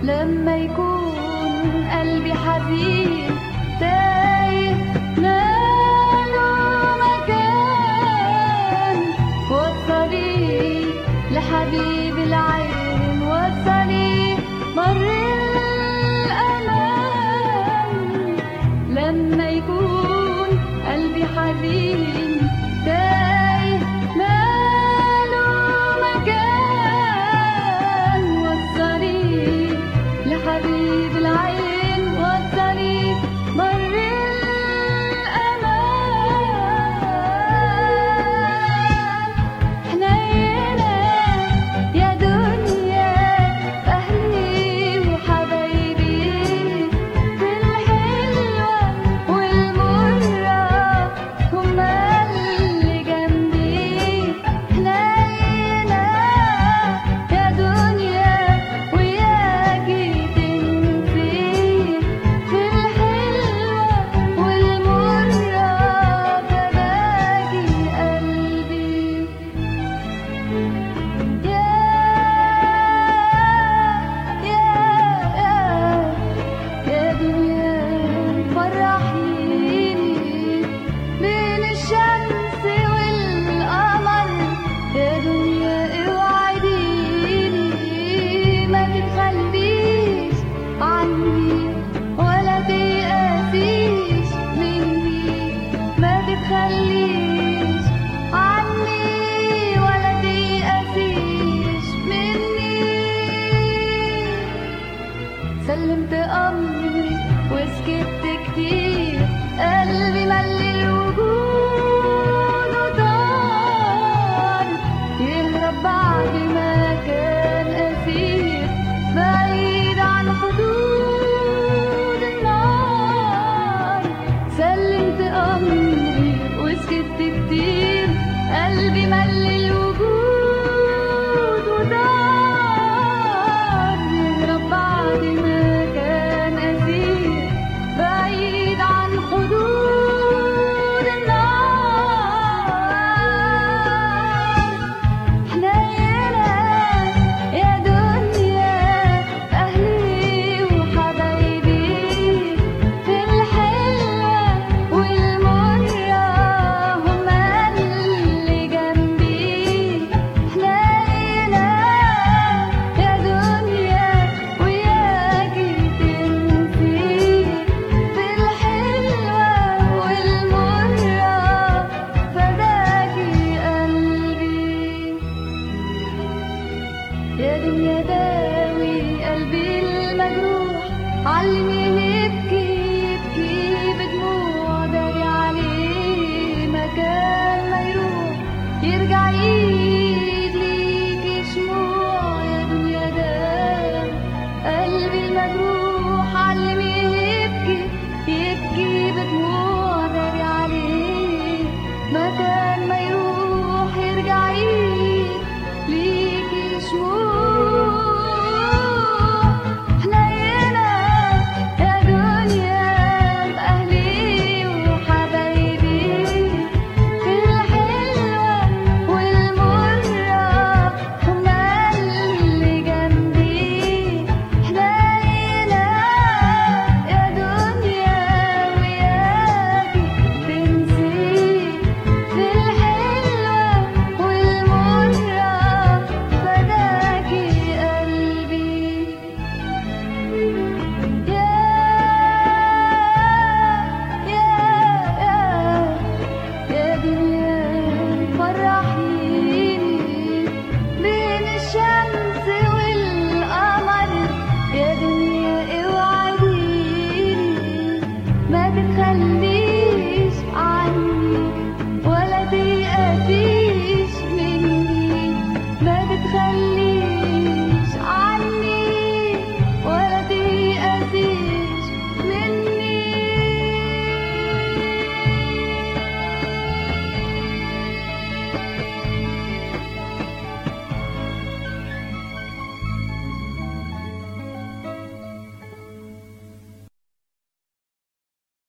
لما يكون قلبي حزين تايه ماله مكان، وصلي لحبيب العين، وصلي بر الأمان. لما يكون قلبي حزين تايه ماله مكان، وصلي لحبيب العين، وصلي بر الأمان. حنينة يا دنيا أهلي وحبايبي، في الحلوة والمرة هما اللي جنبي. حنينة يا دنيا وياكي تنسي، في الحلوة والمرة فداكي قلبي. يا دنيا فرحيني بين الشمس والقمر، يا دنيا اوعديني ما تتخليش عني ولا تيأسيش مني، ما تتخليش عني ولا تيأسيش مني. سلمت أمري وسكت كتير، قلبي ملي الوجود وطار، يهرب بعد ما كان أسير بعيد عن حدود النار. سلمت أمري وسكت كتير، قلبي ملي الوجود وطار، يهرب بعد ما كان أسير بعيد عن حدود النار. حنينة يا دنيا أهلي وحبايبي، في الحلوة والمرة هما اللي جنبي. حنينة يا دنيا وياكي تنسي، في الحلوة والمرة فداكي قلبي. يا دنيا داوي قلبي المجروح، علميني يبكي يبكي بدموع، داري عليه مكان ما يروح، يرجع يجيب ليكي شموع. يا دنيا داوي قلبي المجروح، علميني يبكي يبكي بدموع، داري عليه مكان ما يروح، يرجع يجيب ليكي شموع.